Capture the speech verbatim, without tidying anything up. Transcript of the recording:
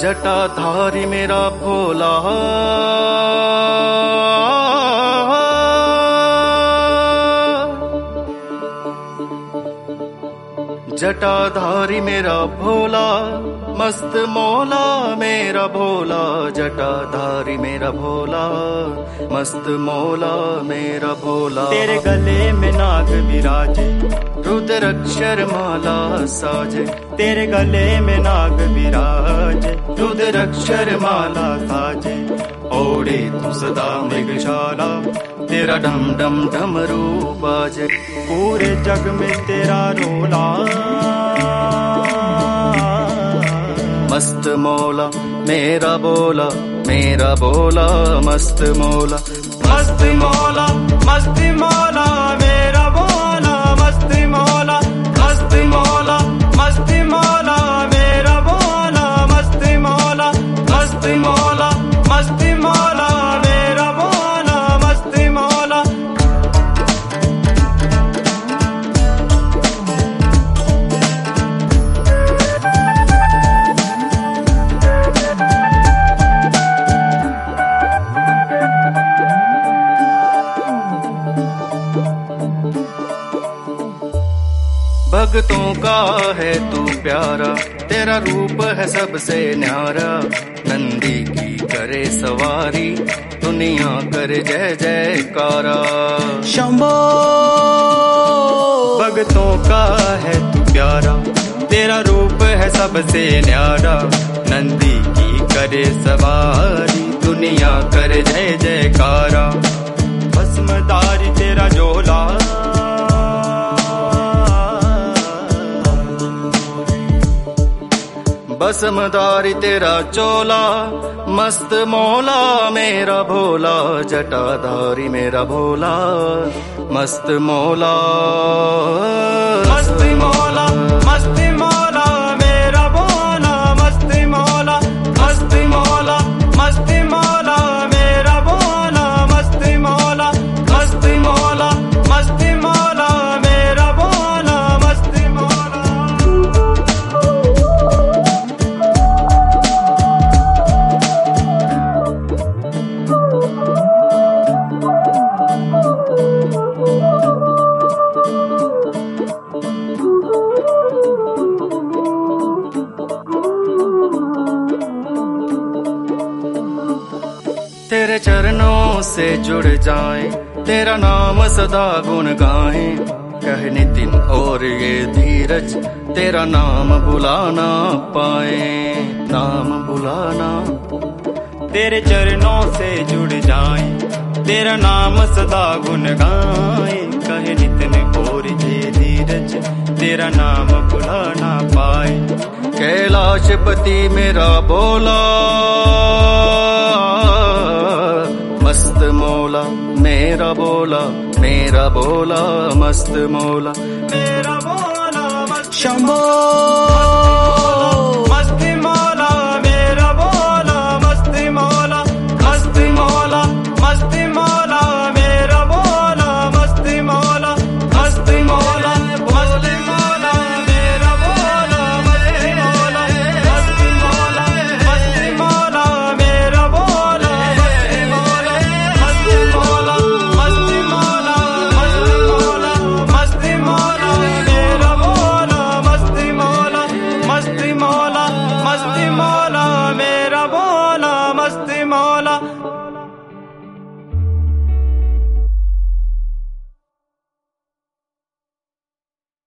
जटाधारी मेरा भोला जटाधारी मेरा भोला मस्त मौला मेरा भोला जटाधारी मेरा भोला मस्त मौला मेरा भोला। तेरे गले में नाग विराजे रुद्राक्षर माला साजे तेरे गले में नाग विराजे रुद्राक्षर माला साजे। ओढ़े तू सदा मृगशाला तेरा डम डम डमरू बाजे। पूरे जग में तेरा रोला मस्त मौला मेरा बोला मेरा बोला मस्त मौला मस्त मौला मस्त मौला मेरा बोला मस्त मौला मस्त मौला मस्त मौला मेरा बोला मस्त मौला मस्त मौला मस्त मौला मेरा बोला मस्त मौला। भक्तों का है तू प्यारा तेरा रूप है सबसे न्यारा। नंदी की करे सवारी दुनिया करे जय जयकारा। शंभो भक्तों का है तू प्यारा तेरा रूप है सबसे न्यारा। नंदी की करे सवारी दुनिया करे जय जयकारा। भस्मधारी तेरा जोला भस्मधारी तेरा चोला मस्त मौला मेरा भोला जटाधारी मेरा भोला मस्त मौला मस्त मौला मस्त मौला मेरा भोला मस्त मौला मस्त मौला मस्त मौला मेरा भोला मस्त मौला मस्त मौला मस्त मौला मेरा भोला मस्त मौला। तेरे चरणों से जुड़ जाएं तेरा नाम सदा गुण गाएं। कह नितिन और ये धीरज तेरा नाम बुलाना पाए नाम बुलाना। तेरे चरणों से जुड़ जाएं तेरा नाम सदा गुण गाएं। कहे नितिन और ये धीरज तेरा नाम बुलाना पाए। कैलाशपति मेरा बोला मस्त मौला मेरा बोला मेरा बोला मस्त मौला मेरा बोला मस्त शंभो मस्त मौला मेरा बोला मस्त मौला मस्त मौला मस्त मौला मेरा बोला मस्त मौला मस्त मौला मस्त मौला मेरा बोला मस्त मौला मस्त मौला मस्त मौला मेरा बोला मस्त मौला मस्त मौला मस्त मौला मेरा बोला मस्त मौला मस्त मौला मस्त मौला मेरा बोला मस्त मौला।